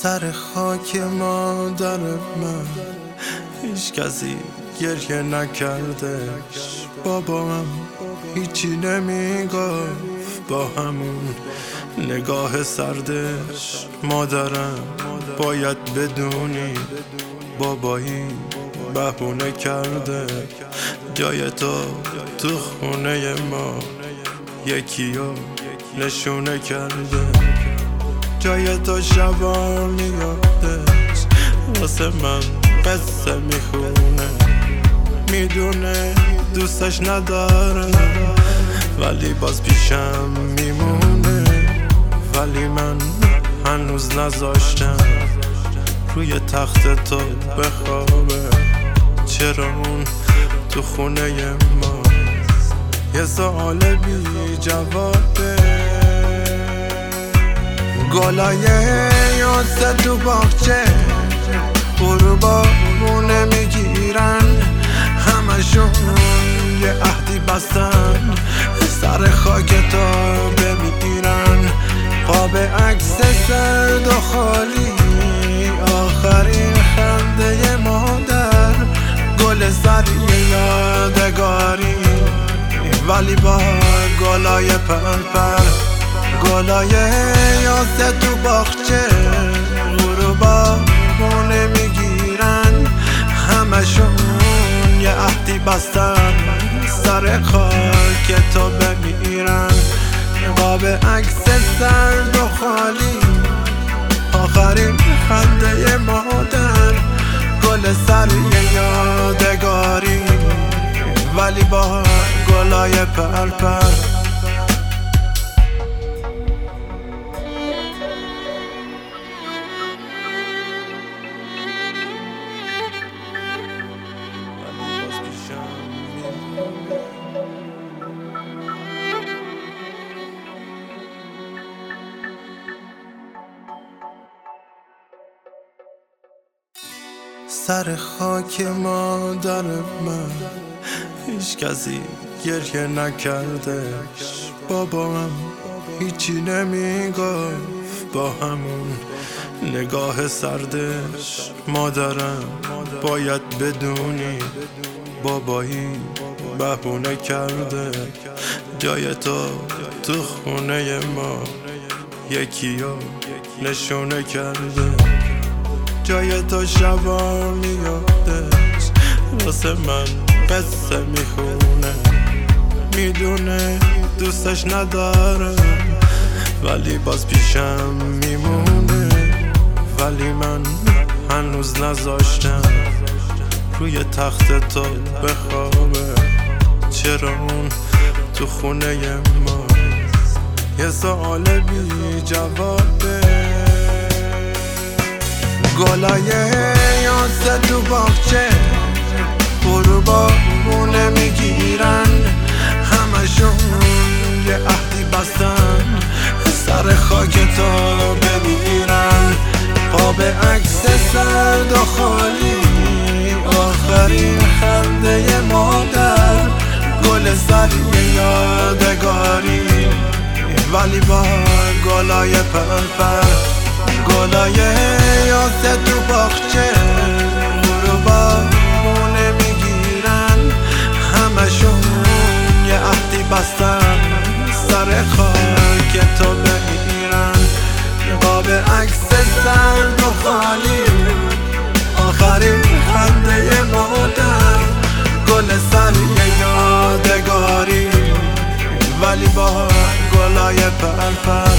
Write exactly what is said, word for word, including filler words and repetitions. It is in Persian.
سر خاک مادر من هیچ کسی گریه نکردش. بابام هیچی نمیگفت با همون نگاه سردش. مادرم باید بدونی بابایی بهونه کرده جای تو تو خونه ما یکی رو نشونه کرده. جای تو شبا میادش واسه من قصه میخونه. میدونه دوستش نداره ولی باز پیشم میمونه. ولی من هنوز نذاشتم روی تخت تو بخوابه. چرا اون تو خونه ما یه سوال بی جوابه. گلای یاسه تو باغچه برو بابونه میگیرن. همشون یه عهدی بستن سر خاک تا بمیرن. قاب عکس سرد و خالی آخرین خنده مادر. گل سری یادگاری ولی با گلای پرپر. گلای یاسه تو باغچه غروبا مونه میگیرن. همشون یه عهدی بستن سر خاک تو بمیرن. قاب عکس سرد و خالی آخرین خنده مادر. گل سری یادگاری ولی با گلای پرپر. سر خاک مادر من هیچ کسی گریه نکردش. بابام هیچی نمیگفت با همون نگاه سردش. مادرم باید بدونی بابایی بهونه کرده جای تو تو خونه ما یکی رو نشونه کرده. جای تو شبا میادش واسه من قصه میخونه. میدونه دوستش نداره ولی باز پیشم میمونه. ولی من هنوز نذاشتم روی تخت تو بخوابه. چرا اون تو خونه ما یه سوال بی جوابه. گلای یاسه تو باغچه برو بابونه میگیرن. همشون یه عهدی بستن سر خاک تو بمیرن. قاب عکس سرد و خالی آخرین خنده مادر. گل سری یادگاری ولی با گلای پرپر. گلای یاسه تو باغچه برو بابونه میگیرن. همشون یه عهدی بستن سر خاک تو بمیرن. قاب عکس سرد و خالی آخرین خنده مادر. گل سری یادگاری ولی با گلای پرپر.